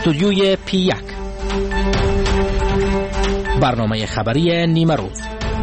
استودیوی P1 برنامه خبری نیمه روز.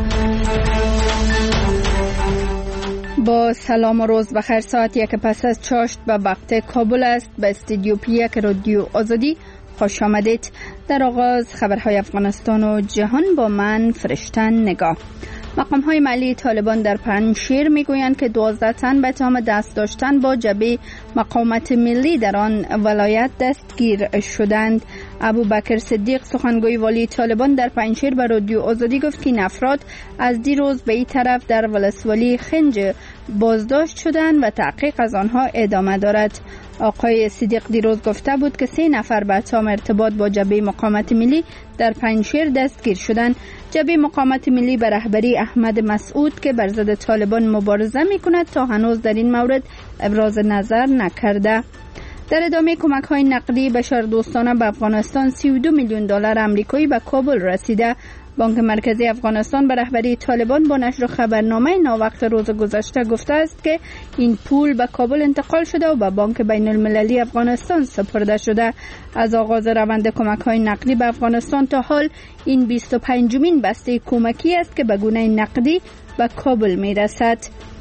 با سلام و روز بخیر. ساعت 1 پس از چاشت به وقت کابل است. به استودیو P1 رادیو آزادی خوش آمدید. در آغاز خبرهای افغانستان و جهان با من فرشتن نگاه. مقام‌های محلی طالبان در پنجشیر میگویند که 12 تن به اتهام دست داشتن با جبهه مقاومت ملی در آن ولایت دستگیر شدند. ابوبکر صدیق سخنگوی والی طالبان در پنجشیر به رادیو آزادی گفت که این افراد از دیروز به این طرف در ولسوالی خنج بازداشت شدند و تحقیق از آنها ادامه دارد. آقای صدیق دیروز گفته بود که 3 نفر به اتهام ارتباط با جبهه مقاومت ملی در پنجشیر دستگیر شدند. جبهه مقاومت ملی به رهبری احمد مسعود که بر ضد طالبان مبارزه می‌کند تا هنوز در این مورد ابراز نظر نکرده. در ادامه کمک‌های نقدی بشردوستانه به افغانستان 32 میلیون دلار آمریکایی به کابل رسیده. بانک مرکزی افغانستان به رهبری طالبان با نشر خبرنامه ناوقت روز گذشته گفته است که این پول به کابل انتقال شده و به بانک بین المللی افغانستان سپرده شده. از آغاز روند کمک‌های نقدی به افغانستان تا حال این 25مین بسته کمکی است که به گونه نقدی به کابل می‌رسد.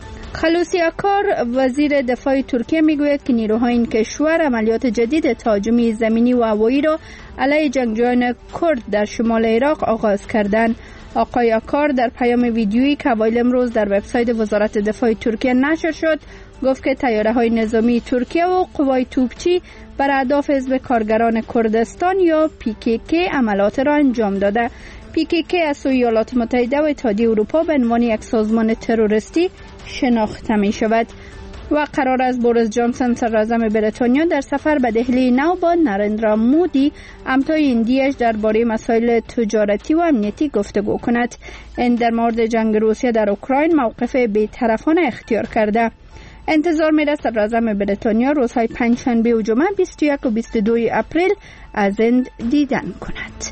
خلوصی اکار وزیر دفاع ترکیه میگوید که نیروهای این کشور عملیات جدید تهاجمی زمینی و هوایی را علیه جنگجویان کرد در شمال عراق آغاز کردند. آقای اکار در پیام ویدیویی که اوایل امروز در وبسایت وزارت دفاع ترکیه نشر شد گفت که طیاره‌های نظامی ترکیه و قوای توپچی بر اهداف حزب کارگران کردستان یا PKK عملیات را انجام داده. PKK از سوی ایالات متحده و اتحادیه اروپا به عنوان یک سازمان تروریستی شناخته می شود و قرار است بوریس جانسون صدراعظم بریتانیا در سفر به دهلی نو با نارندرا مودی همتای هندیش درباره مسائل تجارتی و امنیتی گفتگو کند. این در مورد جنگ روسیه در اوکراین موقف بی‌طرفانه اختیار کرده. انتظار می‌رسد صدراعظم بریتانیا روزهای پنجشنبه و جمعه 21 و 22 اپریل از هند دیدن کند.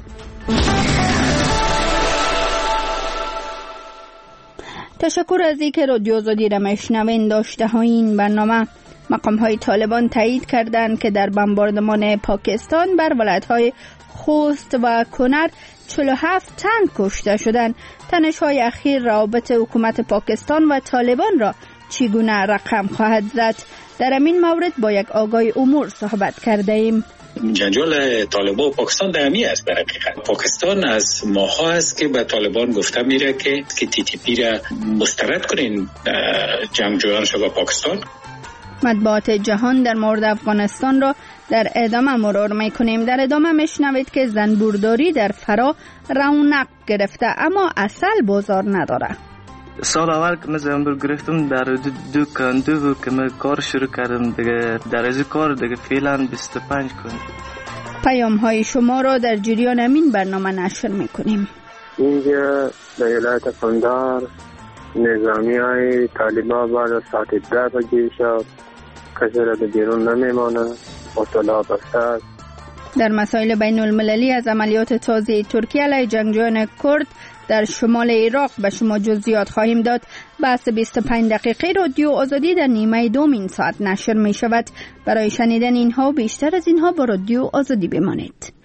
تشکر از اینکه رادیو آزادی را میشنوید. داشته های این برنامه: مقام‌های طالبان تایید کردند که در بمباردمان پاکستان بر ولایت‌های خوست و کنر 47 تن کشته شدند. تنش‌های اخیر روابط حکومت پاکستان و طالبان را چگونه رقم خواهد زد؟ در این مورد با یک آگاه امور صحبت کرده ایم. جنجال طالبان و پاکستان دائمی است. در حقیقت پاکستان از ماها است که به طالبان گفته میره که TTP را مسترد کنین جنگجویانش با پاکستان. مطبوعات جهان در مورد افغانستان را در ادامه مرور میکنیم. در ادامه میشنوید که زنبورداری در فرا رونق گرفته اما اصل بازار نداره. سال اول که من زنبور گرفتم در دو کندو بود که من کار شروع کردم دیگه. در از کار دیگه فعلا 25 کندو. پیام های شما را در جریان همین برنامه نشر میکنیم. اینجا در ولایت قندهار نظامی های طالبان بعد ساعت 10 بجه شب کسی را به بیرون نمیمانه. اطلاع بسته است. در مسائل بین المللی از عملیات تازه ترکیه علیه جنگجویان کرد در شمال عراق به شما جزئیات خواهیم داد. بحث 25 دقیقه رادیو آزادی در نیمه دوم ساعت نشر می شود. برای شنیدن اینها و بیشتر از اینها با رادیو آزادی بمانید.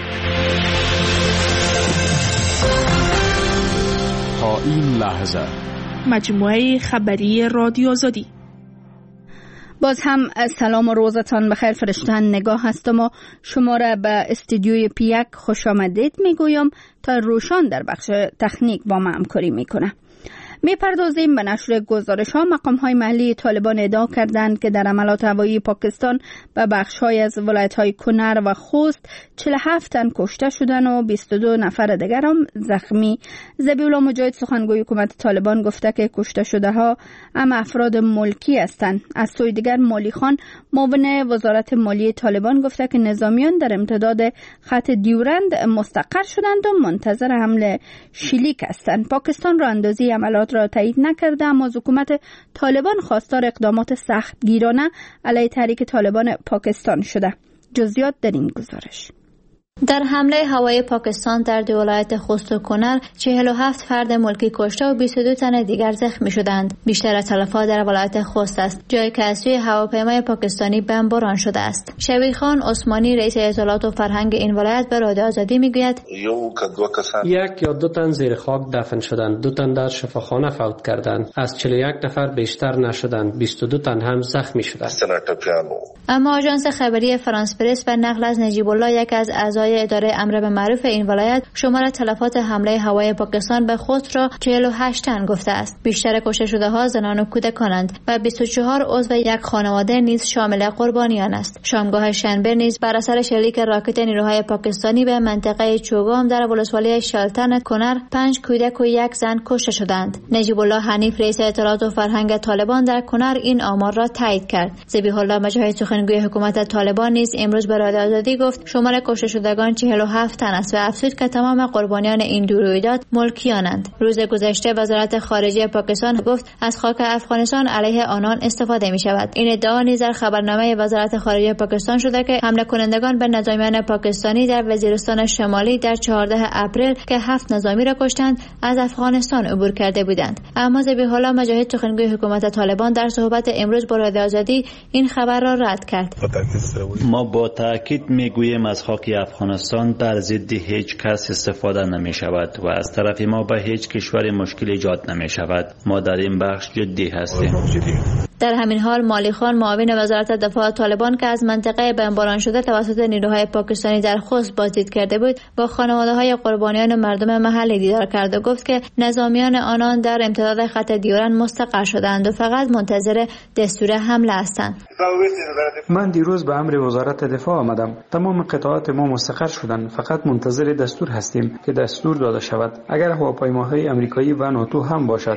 تا این لحظه مجموعه خبری رادیو آزادی. باز هم سلام و روزتان بخیر. فرشتن نگاه هستم و شما را به استودیوی P1 خوش آمدید میگویم تا روشان در بخش تکنیک با ما همکاری میکنه. میپردازیم به نشر گزارش ها. مقام های محلی طالبان ادعا کردند که در عملیات هوایی پاکستان به بخش های از ولایت های کنر و خوست 47 تن کشته شدن و 22 نفر دیگر هم زخمی. ذبیح الله مجاهد سخنگوی حکومت طالبان گفته که کشته شده ها هم افراد ملکی هستند. از سوی دیگر مالی خان معاون وزارت مالی طالبان گفته که نظامیان در امتداد خط دیورند مستقر شدند و منتظر حمله شلیک هستند. پاکستان را اندازی عملیات را تایید نکرده اما از حکومت طالبان خواستار اقدامات سختگیرانه علیه تحریک طالبان پاکستان شده. جزئیات در این گزارش. در حمله هوایی پاکستان در دو ولایت خوست و کنر 47 فرد ملکی کشته و 22 تن دیگر زخمی شدند. بیشتر تلفات در ولایت خوست است، جایی که از سوی هواپیمای پاکستانی بمباران شده است. شوی خان عثمانی رئیس اطلاعات و فرهنگ این ولایت به رادیو آزادی میگوید یک یا دو تن زیر خاک دفن شدند، 2 تن در شفاخانه فوت کردند، از 41 نفر بیشتر نشدند، 22 تن هم زخمی شدند. اما آژانس خبری فرانس پرس به نقل از نجیب الله، یک از اعضای اداره امر به معروف این ولایت، شمار تلفات حمله هوایی پاکستان به خوست را 48 تن گفته است. بیشتر کشته شده ها زنان و کودکانند و 24 عضو یک خانواده نیز شامل قربانیان است. شامگاه شنبه نیز بر اثر شلیک راکت نیروهای پاکستانی به منطقه چوگام در ولسوالی شلتن کنر 5 کودک و 1 زن کشته شدند. نجیب الله حنیف رئیس اطلاعات و فرهنگ طالبان در کنر این آمار را تایید کرد. ذبیح الله مجاهد سخنگوی حکومت طالبان نیز امروز به رادیو آزادی گفت شمار کشته شدگان 47 تن است و افزود که تمام قربانیان این دو رویداد ملکیانند. روز گذشته وزارت خارجه پاکستان گفت از خاک افغانستان علیه آنان استفاده می شود. این ادعا نیز در خبرنامه وزارت خارجه پاکستان شده که حمله کنندگان به نظامیان پاکستانی در وزیرستان شمالی در 14 اپریل که 7 نظامی را کشتند از افغانستان عبور کرده بودند. اما ذبیح الله مجاهد سخنگوی حکومت طالبان در صحبت امروز با رادیو آزادی این خبر را رد کرد. ما با تاکید میگوییم از خاک افغانستان در ضد هیچ کس استفاده نمی شود و از طرف ما به هیچ کشور مشکل ایجاد نمی شود. ما در این بخش جدی هستیم. در همین حال مالی خان معاون وزارت دفاع طالبان که از منطقه بمباران شده توسط نیروهای پاکستانی در خوست بازدید کرده بود، با خانواده‌های قربانیان و مردم محلی دیدار کرد و گفت که نظامیان آنان در امتداد خط دیورن مستقر شدند و فقط منتظر دستور حمله هستند. من دیروز به امر وزارت دفاع آمدم. تمام قطعات ما مستقر شدند، فقط منتظر دستور هستیم که دستور داده شود، اگر هواپیماهای آمریکایی و ناتو هم باشد.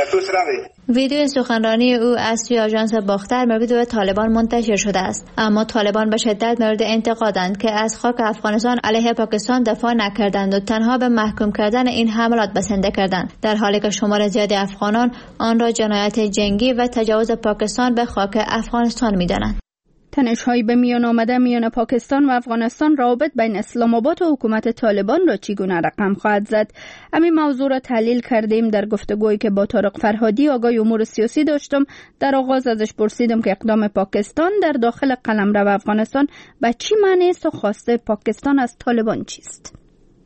ویدیو سخنرانی او از سوی آژانس باختر مربوط به طالبان منتشر شده است، اما طالبان به شدت مورد انتقادند که از خاک افغانستان علیه پاکستان دفاع نکردند و تنها به محکوم کردن این حملات بسنده کردند، در حالی که شمار زیادی افغانان آن را جنایت جنگی و تجاوز پاکستان به خاک افغانستان می‌دانند. تنش‌های به میان آمده میان پاکستان و افغانستان روابط بین اسلام آباد و حکومت طالبان را چگونه رقم خواهد زد؟ همین موضوع را تحلیل کردیم در گفتگویی که با طارق فرهادی آگاه امور سیاسی داشتم. در آغاز ازش پرسیدم که اقدام پاکستان در داخل قلمرو افغانستان به چی معنی است و خواسته پاکستان از طالبان چیست؟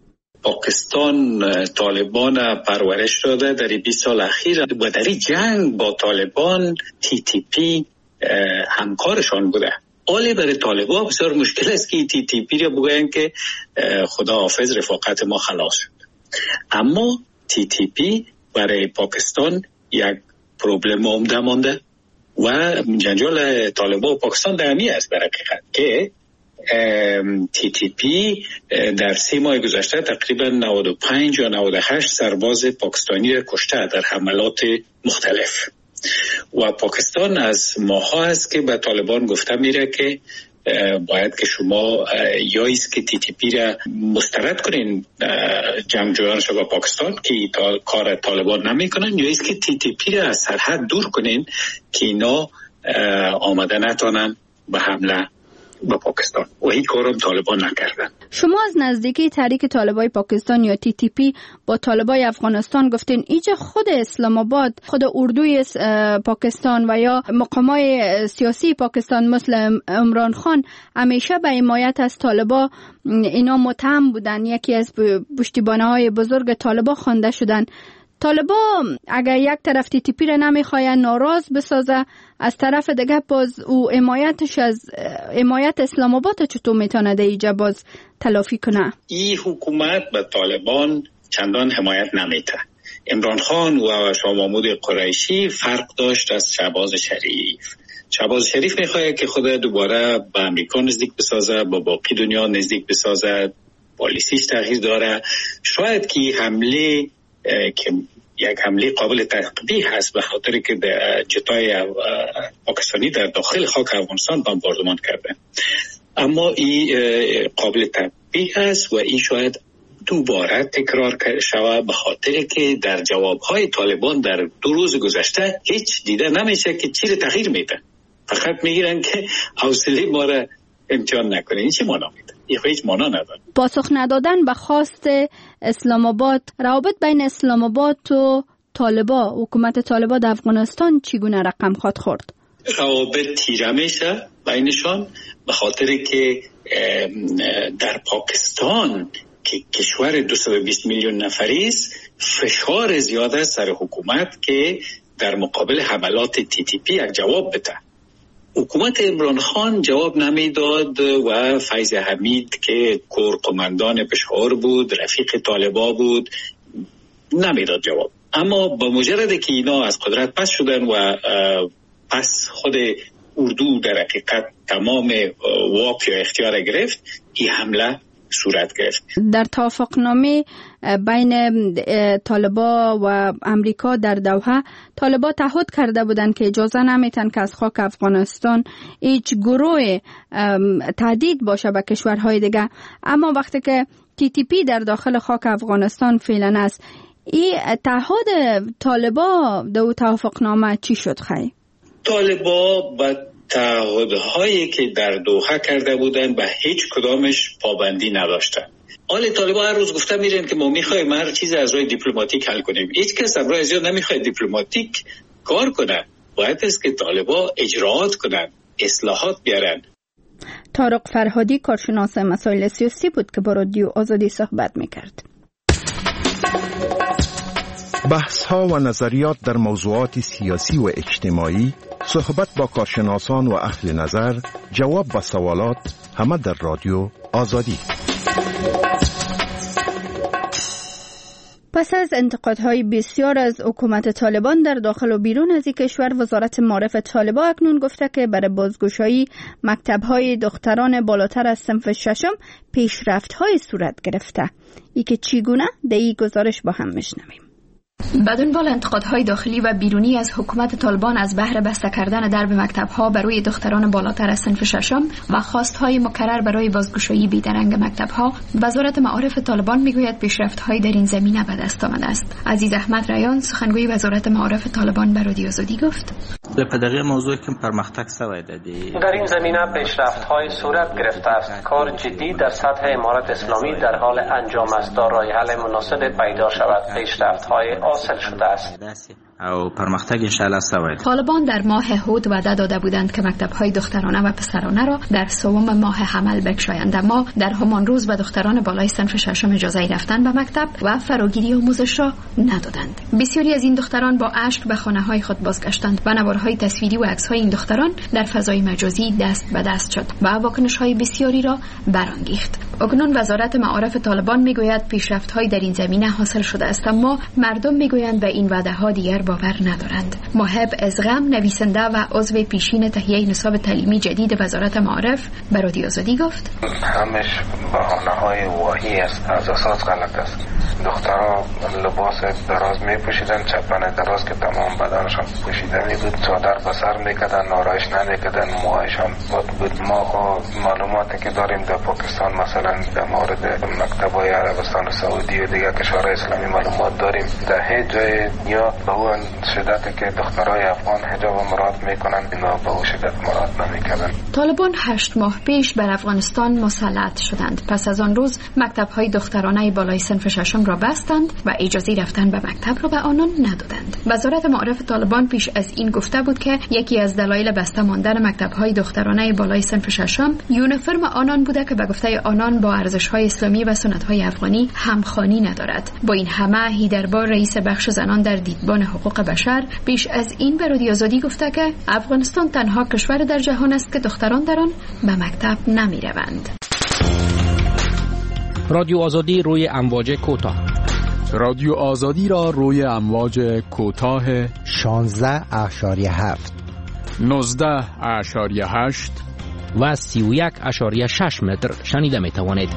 پاکستان طالبان پرورش داده در 20 سال اخیر و در جنگ با طالبان TTP همکارشان بوده. حالی برای طالبان بسیار مشکل است که TTP را بگوین که خدا حافظ رفاقت ما خلاص شد. اما TTP برای پاکستان یک پروبلم عمده مانده و جنجال طالبان و پاکستان دائمی است در حقیقت که TTP در 3 ماه گذشته تقریبا 95 یا 98 سرباز پاکستانی را کشته در حملات مختلف و پاکستان از ماها است که به طالبان گفته میره که باید که شما یا ایست که TTP را مسترد کنین جنگجویانش با پاکستان که کار طالبان نمی کنن، یا ایست که TTP را از سرحد دور کنین که اینا آمده نتانن به حمله با پاکستان و این کارم طالبان نکردن. شما از نزدیکی تحریک طالبای پاکستان یا TTP با طالبای افغانستان گفتین اینجا خود اسلام آباد، خود اردوی پاکستان و یا مقامای سیاسی پاکستان مثل عمران خان همیشه به حمایت از طالبا اینا متهم بودن، یکی از پشتیبانهای بزرگ طالبا خوانده شدن. طالبا اگر یک طرف TTP را نمیخواه ناراض بسازه، از طرف دیگه باز او حمایتش از حمایت اسلام آباد چطور میتونه در اینجا باز تلافی کنه؟ این حکومت به طالبان چندان حمایت نمیده. عمران خان و شاه محمود قریشی فرق داشت از شهباز شریف. شهباز شریف میخواد که خود دوباره به امریکا نزدیک بسازه، با باقی دنیا نزدیک بسازه، پالیسیش تغییر داره. شاید که حمله که یک حمله قابل تطبیق هست به خاطر که جتای پاکستانی در داخل خاک افغانستان بمباردمان کرده، اما این قابل تطبیق است و این شاید دوباره تکرار شود به خاطر که در جوابهای طالبان در 2 روز گذشته هیچ دیده نمیشه که چی تغییر میده. فقط میگیرن که حوصله ما را امتحان نکنه. این چه معنا میده؟ هیچ معنا نداره. پاسخ ندادن به خواست اسلام آباد، روابط بین اسلام آباد و طالبان، حکومت طالبان در افغانستان چگونه رقم خواهد خورد؟ روابط تیره میشه بینشان، به خاطر که در پاکستان که کشور 220 میلیون نفری است، فشار زیاده سر حکومت که در مقابل حملات TTP یک جواب بده. حکومت عمران خان جواب نمیداد و فیض حمید که کورقمندان پشاور بود، رفیق طالبا بود، نمیداد جواب. اما با مجرد که اینا از قدرت پس شدن و پس خود اردو در حقیقت تمام واک یا اختیار گرفت، این حمله صورت گرفت. در توافقنامه بین طالبان و امریکا در دوحه، طالبان تعهد کرده بودند که اجازه نمیتن که از خاک افغانستان هیچ گروه تهدید باشه به کشورهای دیگه. اما وقتی که TTP در داخل خاک افغانستان فعلا است، این تعهد طالبان در توافقنامه چی شد خیلی؟ طالبان با تعهدهایی که در دوحه کرده بودن به هیچ کدامش پابندی نداشتن. حال طالبان هر روز گفته میرن که ما میخوایم هر چیز از راه دیپلماتیک حل کنیم. هیچ کس از راه زیاد نمیخواد دیپلماتیک کار کنه. باید است که طالبان اجراات کنن، اصلاحات بیارن. طارق فرهادی کارشناس مسائل سیاسی بود که با رادیو آزادی صحبت میکرد. بحث‌ها و نظریات در موضوعات سیاسی و اجتماعی، صحبت با کارشناسان و اهل نظر، جواب به سوالات، همه در رادیو آزادی. پس از انتقادهای بسیار از حکومت طالبان در داخل و بیرون از این کشور، وزارت معارف طالبان اکنون گفته که برای بازگشایی مکتب‌های دختران بالاتر از صنف ششم پیشرفت‌های صورت گرفته. ای که چگونه در این گزارش با هم میشنویم. به دنبال انتقادهای داخلی و بیرونی از حکومت طالبان از بهر بسته کردن درب مکتب‌ها برای دختران بالاتر از صنف ششم و خواست‌های مکرر برای بازگشایی بیدرنگ مکتب‌ها، وزارت معارف طالبان میگوید پیشرفت‌های در این زمینه به دست آمده است. عزیز احمد ریان، سخنگوی وزارت معارف طالبان، به رادیو آزادی گفت: پدغه موضوع که پرمختگ شوی دی در این زمینه پیشرفت‌های صورت گرفته است. کار جدی در سطح امارت اسلامی در حال انجام است تا راه حل مناسب پیدا شود. پیشرفت‌های حاصل شده است او پرمختگ انشاءالله شوی. طالبان در ماه هود وعده داده بودند که مکتب‌های دخترانه و پسرانه را در سوم ماه حمل بگشایند، اما در همان روز به دختران بالای صنف ششم اجازه رفتن به مکتب و فراگیری آموزش را ندادند. بسیاری از این دختران با اشک به خانه‌های خود بازگشتند و نوارهای تصویری و عکس‌های این دختران در فضای مجازی دست به دست شد و واکنش‌های بسیاری را برانگیخت. اکنون وزارت معارف طالبان میگوید پیشرفت‌های در این زمینه حاصل شده است، اما مردم میگویند به این وعده‌ها دیگر باور ندارند. موهب ازغم، نویسنده و عضو پیشین تهیه نصاب تعلیمی جدید وزارت معارف، به رادیو آزادی گفت: همش بهانه‌های واهی است، از اساس غلط است. دخترها لباس دراز می‌پوشیدن، چپن دراز که تمام بدنشان پوشیده می‌بود، چادر به سر می‌کردن، آرایش نمی‌کردن، موهایشان بود. ما معلوماتی که داریم در پاکستان مثلا در مورد مکتب‌های عربستان و سعودی و دیگر کشورهای اسلامی معلومات داریم. در هیچ جای دنیا به اون شدتی که دخترای افغان حجاب مراد میکنن اینا به اون شدت مراد نمیکنن. طالبان 8 ماه پیش بر افغانستان مسلط شدند. پس از آن روز مکتب‌های دخترانه بالای صنف ششم را بستند و اجازه رفتن به مکتب را به آنان ندادند. وزارت معارف طالبان پیش از این گفته بود که یکی از دلایل بسته ماندن مکتب‌های دخترانه بالای صنف ششم یونیفرم آنان بوده که به گفته آنان با ارزش‌های اسلامی و سنت‌های افغانی همخوانی ندارد. با این همه هیدربار، رئیس بخش زنان در دیدبان حقوق بشر، پیش از این به رادیو آزادی گفته که افغانستان تنها کشور در جهان است که دختران در آن به مکتب نمی‌روند. رادیو آزادی روی امواج کوتاه. رادیو آزادی را روی امواج کوتاه 16.7 19.8 و 31.6 متر شنیده می توانید.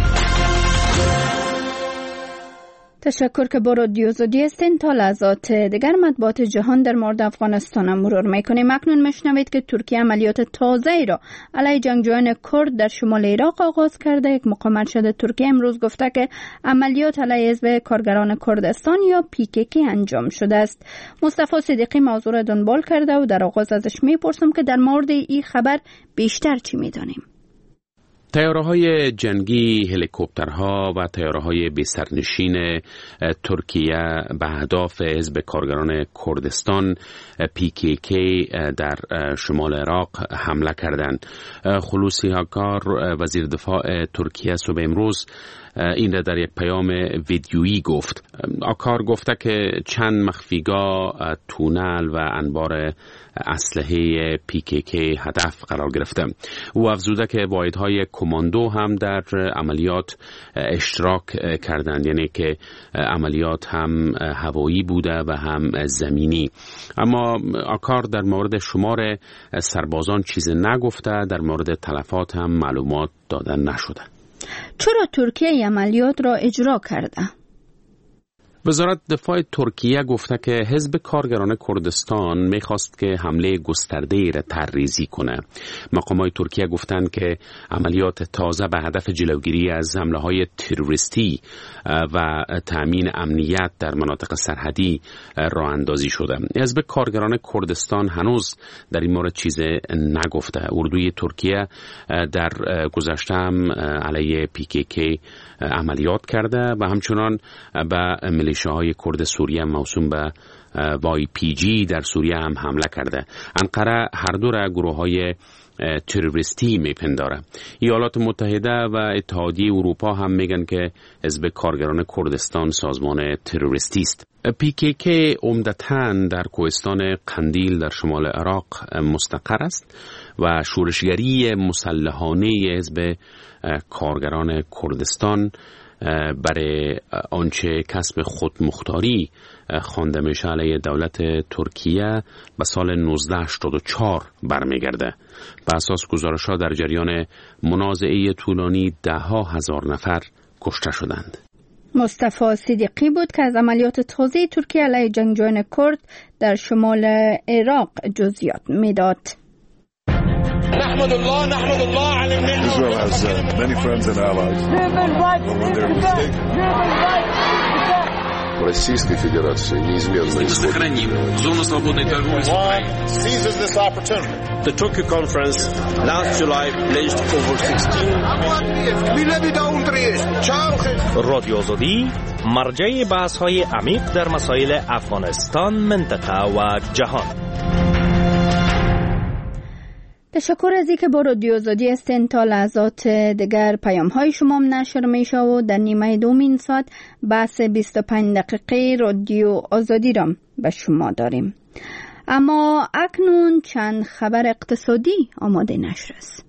تشکر که با رادیو آزادی هستین. تا لحظات دیگر مطبوعات جهان در مورد افغانستان مرور میکنیم. اکنون میشنوید که ترکیه عملیات تازه‌ای را علیه جنگجویان کرد در شمال عراق آغاز کرده. یک مقام ارشد ترکیه امروز گفته که عملیات علیه حزب کارگران کردستان یا PKK انجام شده است. مصطفی صدیقی موضوع را دنبال کرده و در آغاز ازش میپرسم که در مورد این خبر بیشتر چی میدانیم. طیاره‌های جنگی، هلیکوپترها و طیاره‌های بی‌سرنشین ترکیه به اهداف حزب کارگران کردستان PKK در شمال عراق حمله کردند. خلوصی هاکار وزیر دفاع ترکیه صبح امروز این را در یک پیام ویدیویی گفت. آکار گفته که چند مخفیگاه، تونل و انبار اسلحه PKK هدف قرار گرفته. او افزوده که واحدهای کماندو هم در عملیات اشتراک کردند، یعنی که عملیات هم هوایی بوده و هم زمینی. اما آکار در مورد شمار سربازان چیز نگفته، در مورد تلفات هم معلومات دادن نشده. چرا ترکیه عملیات را اجرا کرده؟ وزارت دفاع ترکیه گفته که حزب کارگران کردستان میخواست که حمله گسترده‌ای را طرحریزی کنه. مقامات ترکیه گفتند که عملیات تازه به هدف جلوگیری از حمله‌های تروریستی و تأمین امنیت در مناطق سرحدی راه اندازی شده. حزب کارگران کردستان هنوز در این مورد چیز نگفته. اردوی ترکیه در گذشته هم علیه PKK عملیات کرده و همچنان به میلیشیاهای کرد سوریه موسوم به YPG در سوریه هم حمله کرده. انقره هر دو را گروه‌های تروریستی میپنداره. ایالات متحده و اتحادیه اروپا هم میگن که حزب کارگران کردستان سازمان تروریستی است. PKK عمدتاً در کوهستان قندیل در شمال عراق مستقر است و شورشگری مسلحانه حزب کارگران کردستان برای آنچه کسب خودمختاری خوانده میشه علیه دولت ترکیه به سال 1984 برمیگرده. به اساس گزارش‌ها در جریان منازعه طولانی 10,000 نفر کشته شدند. مصطفی صدیقی بود که از عملیات تازه ترکیه علیه جنگجویان کرد در شمال عراق جزئیات میداد. نحمد الله على النعمة. Israel has many friends and allies. Российской Федерации неизменно сохраним зону свободной торговли с Украиной. Seizes this opportunity. The Tokyo conference last July pledged over 16 رادیو آزادی مرجع بحث‌های عمیق در مسائل افغانستان، منطقه و جهان. تشکر از اینکه با رادیو آزادی هستین. تا لحظات دیگر پیام های شما هم نشر میشه و در نیمه دومین ساعت بحث 25 دقیقه رادیو آزادی را به شما داریم. اما اکنون چند خبر اقتصادی آماده نشر است.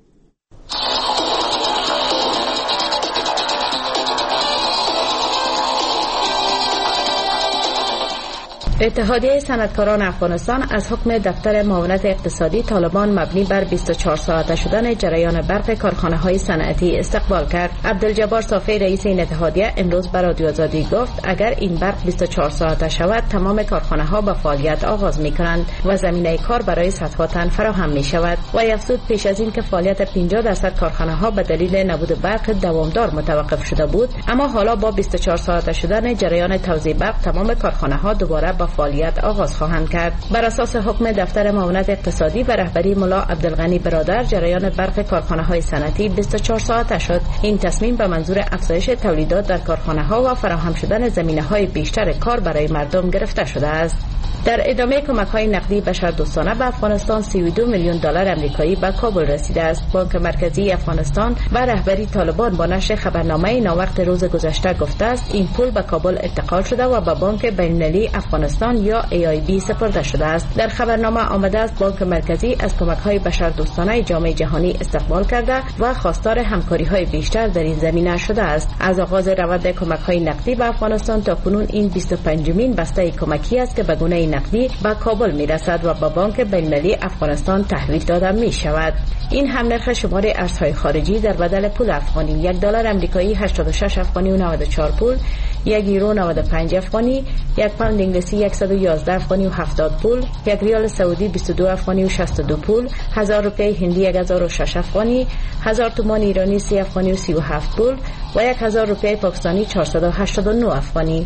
اتحادیه صنعتکاران افغانستان از حکم دفتر معاونت اقتصادی طالبان مبنی بر 24 ساعته شدن جریان برق کارخانه‌های صنعتی استقبال کرد. عبدالجبار صافی رئیس این اتحادیه امروز به رادیو آزادی گفت اگر این برق 24 ساعته شود تمام کارخانه‌ها به فعالیت آغاز می‌کنند و زمینه کار برای صدها تن فراهم می‌شود. و افزود پیش از این که فعالیت 50% کارخانه‌ها به دلیل نبود برق دوامدار متوقف شده بود، اما حالا با 24 ساعته شدن جریان توزیع برق تمام کارخانه‌ها دوباره به فعالیت آغاز خواهند کرد. بر اساس حکم دفتر معاونت اقتصادی و رهبری ملا عبدالغنی برادر جریان برق کارخانه‌های صنعتی 24 ساعته شد. این تصمیم به منظور افزایش تولیدات در کارخانه‌ها و فراهم شدن زمینه‌های بیشتر کار برای مردم گرفته شده است. در ادامه کمک‌های نقدی بشردوستانه به افغانستان 32 میلیون دلار آمریکایی به کابل رسیده است. بانک مرکزی افغانستان و رهبری طالبان با نشر خبرنامه ناوقت روز گذشته گفته است این پول به کابل انتقال شده و به بانک بین‌المللی افغانستان یا AIB سپرده شده است. در خبرنامه آمده است بانک مرکزی از کمک‌های بشردوستانه جامعه جهانی استقبال کرده و خواستار همکاری‌های بیشتر در این زمینه شده است. از آغاز روند کمک‌های نقدی به افغانستان تا کنون این 25مین بسته کمکی است که به گونه نقدی به کابل میرسد و به بانک بین‌المللی افغانستان تحویل داده می شود. این هم نرخ شمار ارزهای خارجی در بدل پول افغانی: 1 دلار آمریکایی 86 افغانی و 94 پول، 1 یورو 95 افغانی، 1 پوند انگلیسی 111 افغانی و 70 پول، 1 ریال سعودی 22 افغانی و 62 پول، 1000 روپیه هندی 1006 افغانی، 1000 تومان ایرانی 30 افغانی و 37 پول و 1000 روپیه پاکستانی 489 افغانی.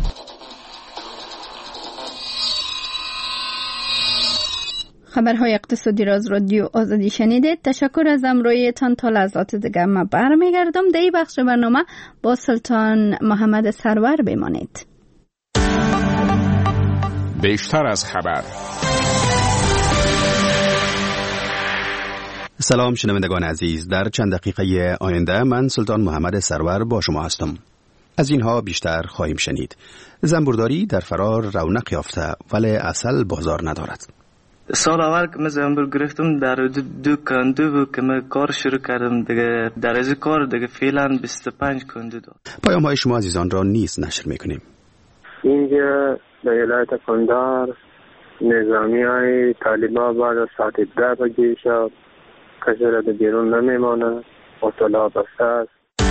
خبرهای اقتصادی را از رادیو آزادی شنیدید. تشکر از همراهیتان. تا لحظات دیگر من برمیگردم. در این بخش برنامه با سلطان محمد سرور بمانید. بیشتر از خبر. سلام شنوندگان عزیز، در چند دقیقه آینده من سلطان محمد سرور با شما هستم. از اینها بیشتر خواهیم شنید. زنبورداری در فرار رونق یافته ولی عسل بازار ندارد. سال اول که من زنبور گرفتم در دو کندو بود که من کار شروع کردم دیگه. در از کار دیگه فعلا 25 کندو داد. پیام های شما عزیزان را نیز نشر میکنیم. اینجا در ولایت قندهار نظامی های طالبان بعد از ساعت 10 بجه شب کسی را در بیرون نمیمانه، اطلاع بسته است.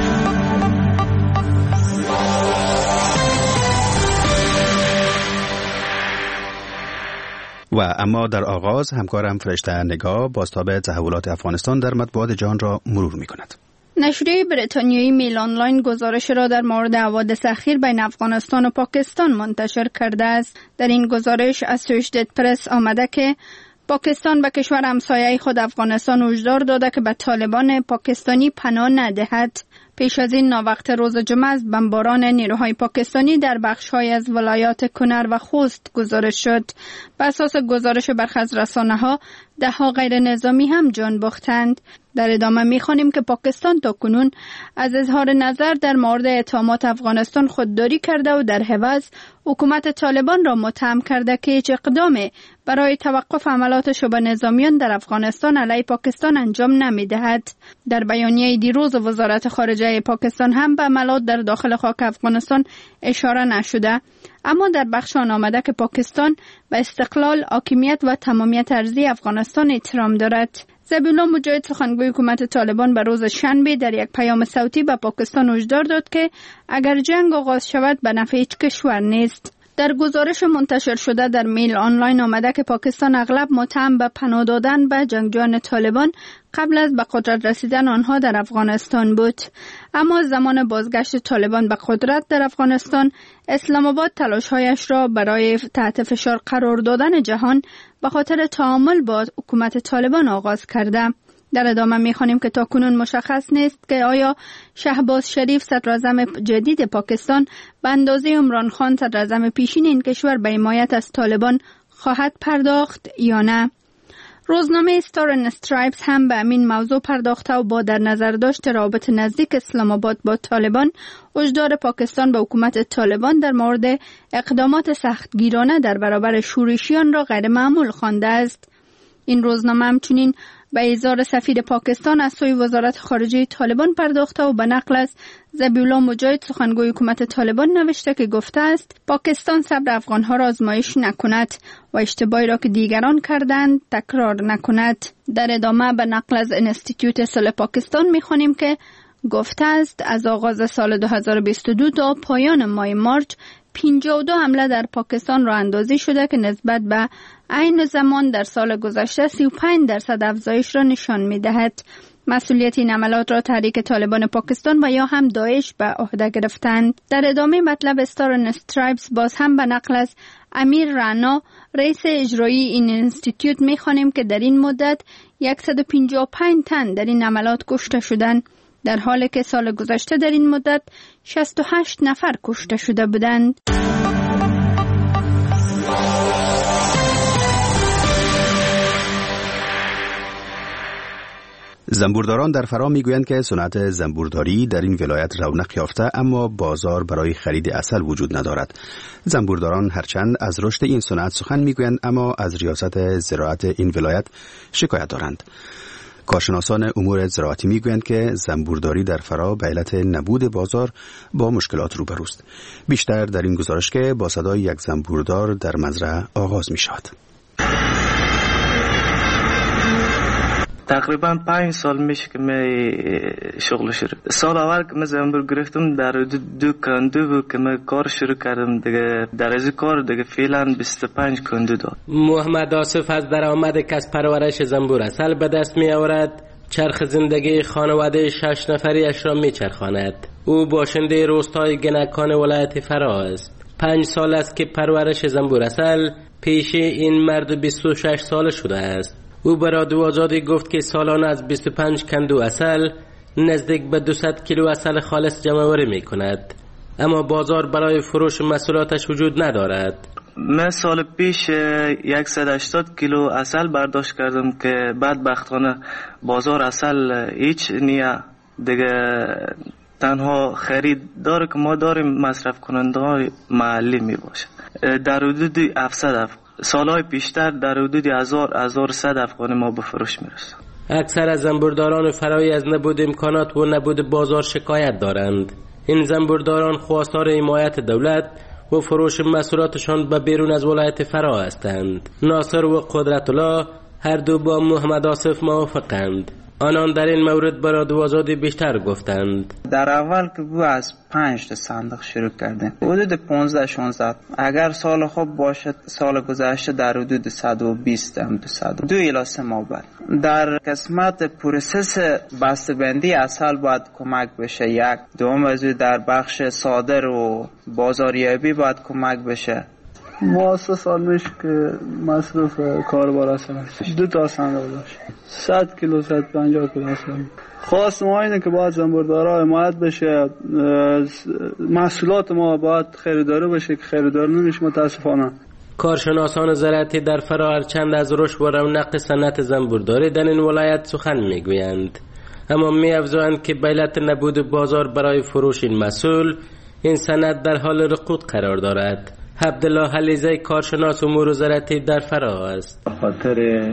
و اما در آغاز همکارم فرشته نگاه بازتاب تحولات افغانستان در مطبوعات جهان را مرور می کند. نشریه بریتانیایی میل آنلاین گزارش را در مورد حوادث اخیر بین افغانستان و پاکستان منتشر کرده است. در این گزارش اسوشییتد پرس آمده که پاکستان به کشور همسایه خود افغانستان هشدار داده که به طالبان پاکستانی پناه ندهد. پیش از این ناوقت روز جمعه از بمباران نیروهای پاکستانی در بخش‌های از ولایات کنر و خوست گزارش شد. بر اساس گزارش برخی از رسانه‌ها 10 غیر نظامی هم جان باختند. در ادامه می‌خوانیم که پاکستان تاکنون از اظهار نظر در مورد اتهامات افغانستان خودداری کرده و در عوض حکومت طالبان را متهم کرده که هیچ اقدامی برای توقف عملات شبه نظامیان در افغانستان علیه پاکستان انجام نمی‌دهد. در بیانیه دیروز وزارت خارجه پاکستان هم به عملات در داخل خاک افغانستان اشاره نشده، اما در بخش آن آمده که پاکستان به استقلال، حاکمیت و تمامیت ارضی افغانستان احترام دارد. ذبیحالله مجاهد سخنگوی حکومت طالبان به روز شنبه در یک پیام صوتی به پاکستان هشدار داد که اگر جنگ آغاز شود به نفع هیچ کشور نیست. در گزارش منتشر شده در میل آنلاین آمده که پاکستان اغلب متهم به پناه دادن به جنگجویان طالبان قبل از به قدرت رسیدن آنها در افغانستان بود. اما زمان بازگشت طالبان به قدرت در افغانستان، اسلام آباد تلاش‌هایش را برای تحت فشار قرار دادن جهان به خاطر تعامل با حکومت طالبان آغاز کرده. در ادامه می‌خوانیم که تاکنون مشخص نیست که آیا شهباز شریف صدراعظم جدید پاکستان به اندازه عمران خان صدراعظم پیشین این کشور به حمایت از طالبان خواهد پرداخت یا نه. روزنامه استار اند استرایپس هم به همین موضوع پرداخته و با در نظر داشت رابط نزدیک اسلام آباد با طالبان، هشدار پاکستان به حکومت طالبان در مورد اقدامات سختگیرانه در برابر شورشیان را غیر معمول خوانده است. این روزنامه همچنین به اظهار سفیر پاکستان از سوی وزارت خارجه طالبان پرداخته و به نقل از ذبیحالله مجاهد سخنگوی حکومت طالبان نوشته که گفته است پاکستان صبر افغانها را آزمایش نکند و اشتباهی را که دیگران کردند تکرار نکند. در ادامه به نقل از انستیتیوت صلح پاکستان می‌خوانیم که گفته است از آغاز سال 2022 تا پایان ماه مارچ 52 حمله در پاکستان راه اندازی شده که نسبت به عین زمان در سال گذشته 35% افزایش را نشان می‌دهد. مسئولیت این عملات را تحریک طالبان پاکستان و یا هم داعش به عهده گرفتند. در ادامه مطلب استار اند استرایپس باز هم به نقل از امیر رانا رئیس اجرایی این انستیتیوت می‌خوانیم که در این مدت 155 تن در این عملات کشته شدند، در حالی که سال گذشته در این مدت 68 نفر کشته شده بودند. زنبورداران در فرا میگویند که صنعت زنبورداری در این ولایت رونق یافته اما بازار برای خرید عسل وجود ندارد. زنبورداران هرچند از رشد این صنعت سخن میگویند اما از ریاست زراعت این ولایت شکایت دارند. کارشناسان امور زراعتی میگویند که زنبورداری در فرا به علت نبود بازار با مشکلات روبروست. بیشتر در این گزارش که با صدای یک زنبوردار در مزرعه آغاز می شود. تقریبا 5 سال میشه که من شغل شروع. سال اول که من زنبور گرفتم در دو کندو بود که من کار شروع کردم دیگه. در از کار دیگه فعلا 25 کندو داد. محمد آصف از درآمد کسب پرورش زنبور عسل به دست می آورد. چرخ زندگی خانواده 6 نفری اش را می چرخاند. او باشنده روستای گنکان ولایت فرا است. 5 سال است که پرورش زنبور عسل پیش این مرد 26 ساله شده است. او به رادیو آزادی گفت که سالانه از 25 کندو عسل نزدیک به 200 کیلو عسل خالص جمع‌آوری می‌کند، اما بازار برای فروش محصولاتش وجود ندارد. من سال پیش 180 کیلو عسل برداشت کردم که بدبختانه بازار عسل هیچ نیه دیگه. تنها خریدار که ما داریم مصرف کننده های محلی می باشه. در حدود 700 سالهای پیشتر در حدود 1100 افغانی ما به فروش می رسیم. اکثر از زنبورداران فرایی از نبود امکانات و نبود بازار شکایت دارند. این زنبورداران خواستار حمایت دولت و فروش محصولاتشان به بیرون از ولایت فرا هستند. ناصر و قدرت الله هر دو با محمد آصف موافقند. آنان در این مورد به رادیو آزادی بیشتر گفتند. در اول که بود از 5 صندوق شروع کردیم، حدود 15-16. اگر سال خوب باشد سال گذشته در حدود 120 202 الی 3 ماه بعد. در قسمت پروسس بسته‌بندی عسل باید کمک بشه. یک دوم از در بخش صادر و بازاریابی باید کمک بشه. ما 3 سال میشه که مصرف کاربار اصلا هستش. 2 تا صندوق داشت 100 کیلو 150 کیلو اصلا. خواست ما اینه که باید زنبوردارا حمایت بشه، محصولات ما باید خریداری بشه که خریدار نمیشه متاسفانه. کارشناسان زراعتی در فرا هرچند از رشد و رونق صنعت زنبورداری در این ولایت سخن میگویند، اما می‌افزایند که به علت نبود بازار برای فروش این محصول، این صنعت در حال رکود قرار دارد. عبدالله حلیزه کارشناس امور زراعتی در فرا است. خاطر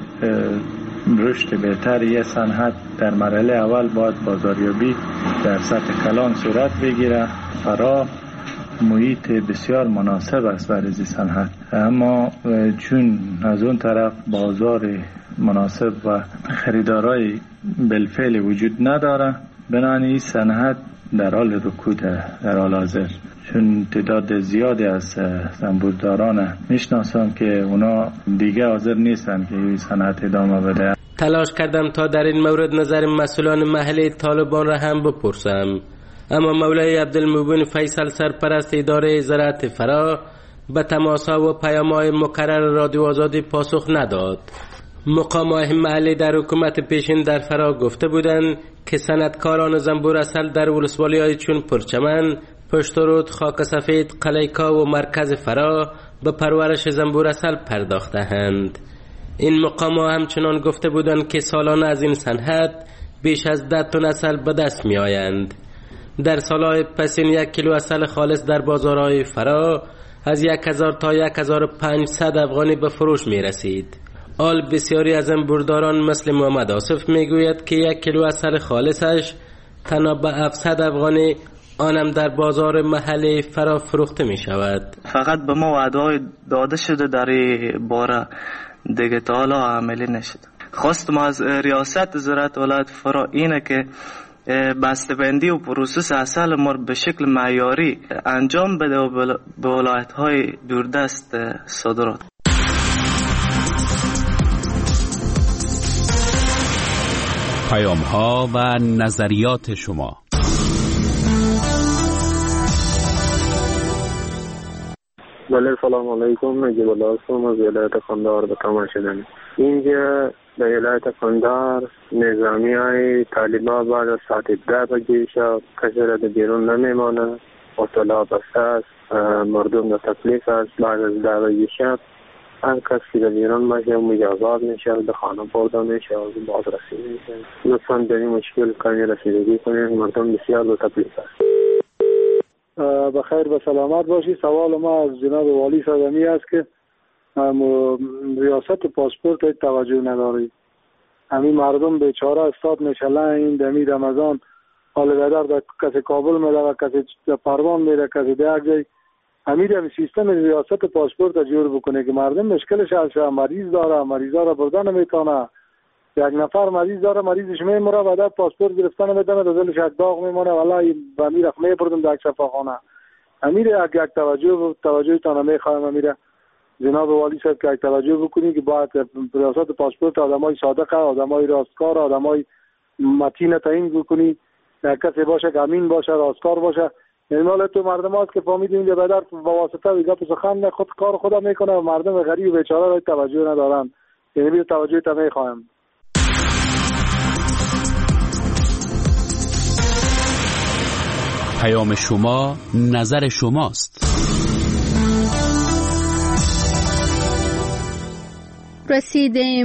رشد بهتر یک صنعت در مرحله اول باید بازاریابی در سطح کلان صورت بگیره. فرا محیط بسیار مناسب است برای صنعت، اما چون از اون طرف بازار مناسب و خریدارای بالفعل وجود نداره، بنابراین این صنعت در حال رکود در حال حاضر. چون تعداد زیادی از زنبورداران میشناسم که اونا دیگه حاضر نیستن که این صنعت ادامه بده. تلاش کردم تا در این مورد نظر مسئولان محلی طالبان را هم بپرسم، اما مولای عبدالمبین فیصل سرپرست اداره زراعت فرا به تماس‌ها و پیام‌های مکرر رادیو آزادی پاسخ نداد. مقام‌های محلی در حکومت پیشین در فرا گفته بودند که صنعتکاران زنبور عسل در ولسوالی‌های چون پرچمن، پشترود، خاک سفید، قلیکا و مرکز فرا به پرورش زنبور عسل پرداخته‌اند. این مقام‌ها همچنان گفته بودند که سالانه از این صنعت بیش از 10 تن عسل به دست می‌آیند. در سالهای پسین 1 کیلو عسل خالص در بازارهای فرا از 1000 تا 1500 افغانی به فروش می‌رسید. آل بسیاری از زنبورداران مثل محمد آصف میگوید که 1 کیلو عسل خالصش تنها به 700 افغانی، آنم در بازار محلی فرا فروخته می شود. فقط به ما وعده داده شده در این باره، دیگه تا حالا عملی نشده. خواست ما از ریاست زراعت ولایت فرا اینه که بسته‌بندی و پروسس عسل ما به شکل معیاری انجام بده و به ولایت‌های دوردست صادرات. پیام‌ها و نظریات شما. بله، سلام علیکم. نجیب الله هستم از ولایت قندهار به تماس شدن. اینجا در ولایت قندهار نظامی های طالبان بعد از ساعت 10 بجه شب کسی را بیرون نمیمانه، اطلاع بسته است، مردم در تکلیف است. بعد از 10 بجه شب هر کس که در بیرون باشه مجازات میشه، به خانه برده میشه و بازرسی میشه. لطفاً به این مشکل کمی رسیدگی کنید، مردم بسیار در تکلیف است. بخیر و سلامت باشی. سوال ما از جناب والی صدمی است که ریاست پاسپورت توجه نداری. همین مردم بیچاره استاد میشله این دمی رمضان حال بدر کسی کابل میره و کسی پروان میره، کسی در جای همین سیستم ریاست پاسپورت جور بکنه که مردم مشکلش از مریض داره، مریضا را بردن نمیتونه. یک نفر مریض داره، مریضش میمره و بعد پاسپورت گرفتن نمیتونه، دلش یک داغ میمونه، والله به امیر رقمه بردم در شفاخانه. امیر یک توجه تان میخوایم. امیر جناب والی صاحب که یک توجه بکنی که باید ریاست پاسپورت آدمای صادق، آدمای راستکار، آدمای متین تعیین بکنی. یک کسی باشه که امین باشه، راستکار باشه. این مال تو مردم هاست که فهمیدیم اینجا بدر با واسطه ویگا سخن خود کار خدا میکنه و مردم غریب بیچاره را توجه ندارن. یعنی بیر توجه تا میخوایم. پیام شما نظر شماست. رسیدیم